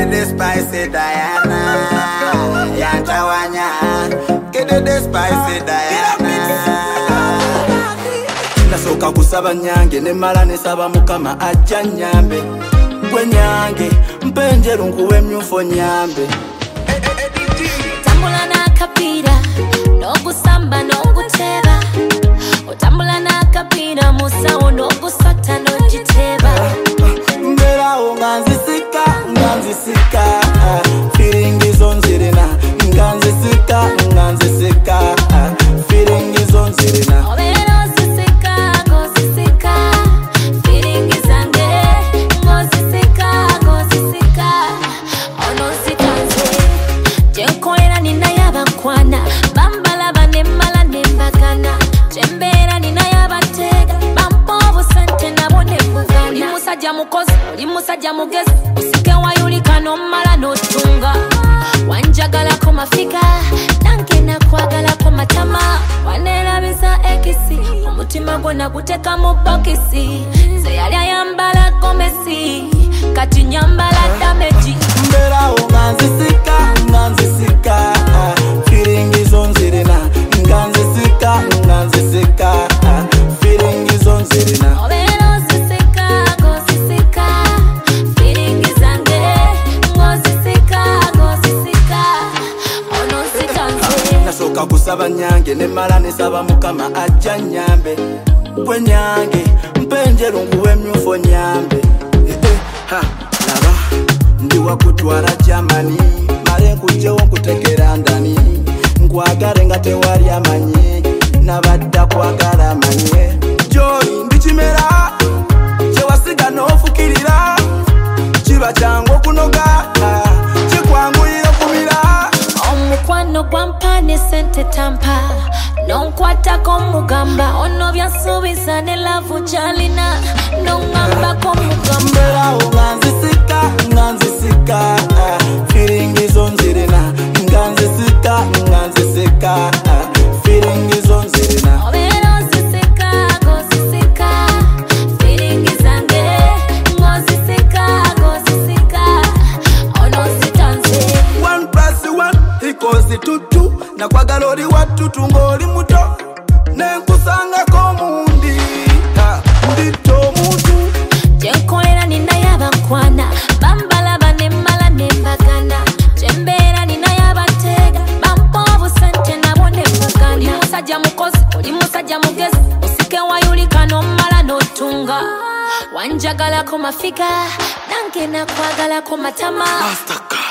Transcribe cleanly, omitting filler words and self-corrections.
the spicy Diana, Yantawanya. Get the spicy Diana. Nasoka kusaba nyange ne mala ne saba mukama ajja nyambe. Gwe nyange mpenje lunkuwe myufo nyambe. Tambula na kapira no kusamba no kuteba. Otambula na kapira musawo no kusata no jiteba. Mbera nganzisika feeling is on zirina nganzisika feeling is on zirina. Bambala banemala nembagana chembera ninayabatega bampovu sente nabone kugana oli musajja mukozi oli musajja mugezi usike wayulika nomala notunga wanjagalako mafika nange nakwagalako matama wanerabisa ekisi omutima gwonna guteka mu bokisi nze yali ayambala gomesi kati nyambala dameji mbera nganzisika feeling is on zirina nganzisika feeling is on zirina. Nasoka kusaba nyange ne mala ne saba mukama ajja nyambe. Gwe nyange mpenje lunkuwe myufo nyambe. Laba ndi wakutwala Germany male nkujjewo nkutekera ndani nkwagale nga tewali amanyi nabadda kwagala amanye joli ndi kimera kyewasiga n'ofukirira kiba kyangu okunoga kikwanguyira kumira omukwano gwampane sente tampa nonkwatako mugamba ono byasuubiza ne lavu gyalina nongambako mugamba nganzisika feeling is on zirina nganzisika feeling is on zirina. One plus one equals two. Nakwagala oli wattutu ng'oli muto nenkusangako mundi ndito omuntu gyenkolera ninayabakwana bambala banemala nembagana gyembeera ninayabateega bampovu sente nabone kugana oli musajja mukozi oli musajja mugezi usike wayulika nomala notunga wanjagalako mafika nange nakwagalako matama.